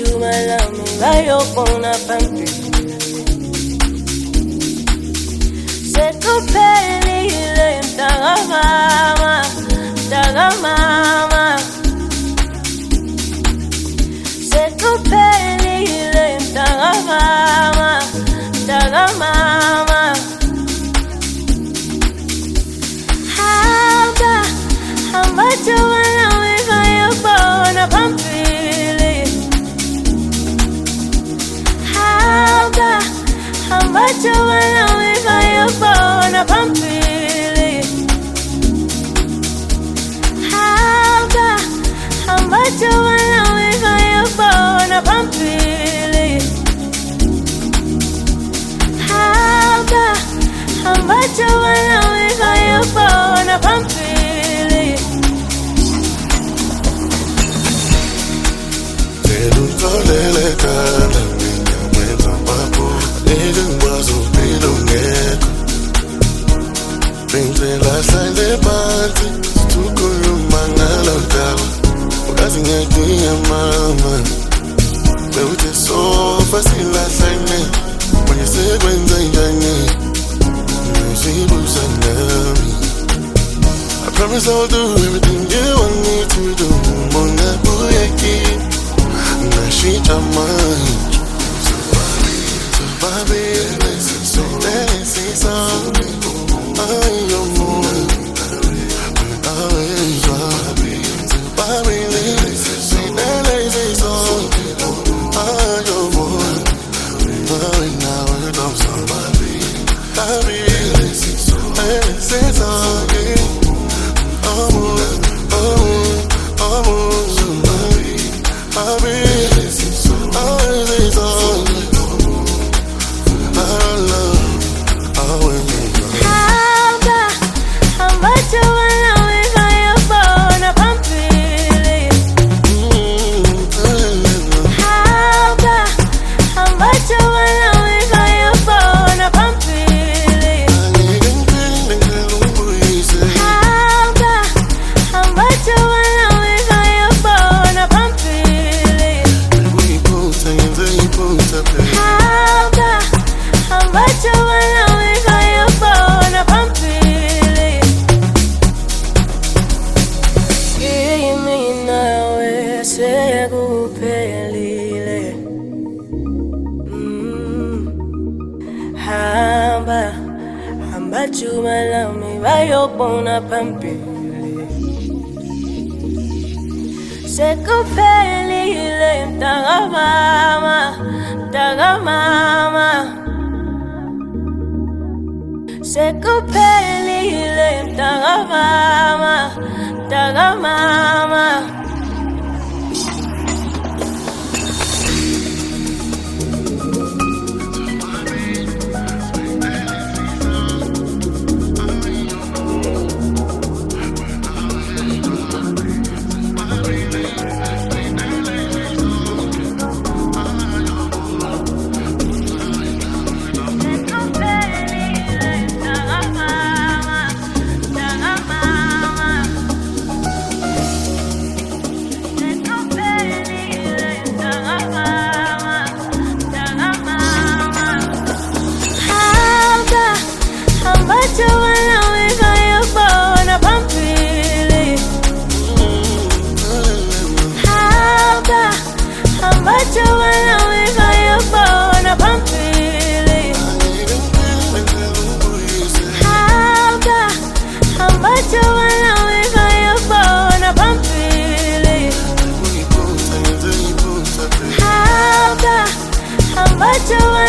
chuma lami bayobona phambili sekuphelile mntakamama sekuphelile mntakamama hamba chuma lami bayobona phambili hamba chuma lami bayobona phambili hamba chuma lami bayobona phambili hamba chuma lami bayobona phambili Telutolele kala Mwenza papo Nigga wazo pilo ngeko Bingzela sande panti Stuko yumangala utawa Ukazi ngeki ya mama Beute sofa sila sane Mwenye segwenza injane Mwenye sanami I promise I'll do everything you want me to do Monga buyeki she mine. So baby, listen, so let's something. I'm your moon. So baby, listen, so let's something. I'm your moon. Now it comes so baby, listen, so let's something. Hamba chuma lami bayobona phambili sekuphelile mntakamama sekuphelile mntakamama Hamba chuma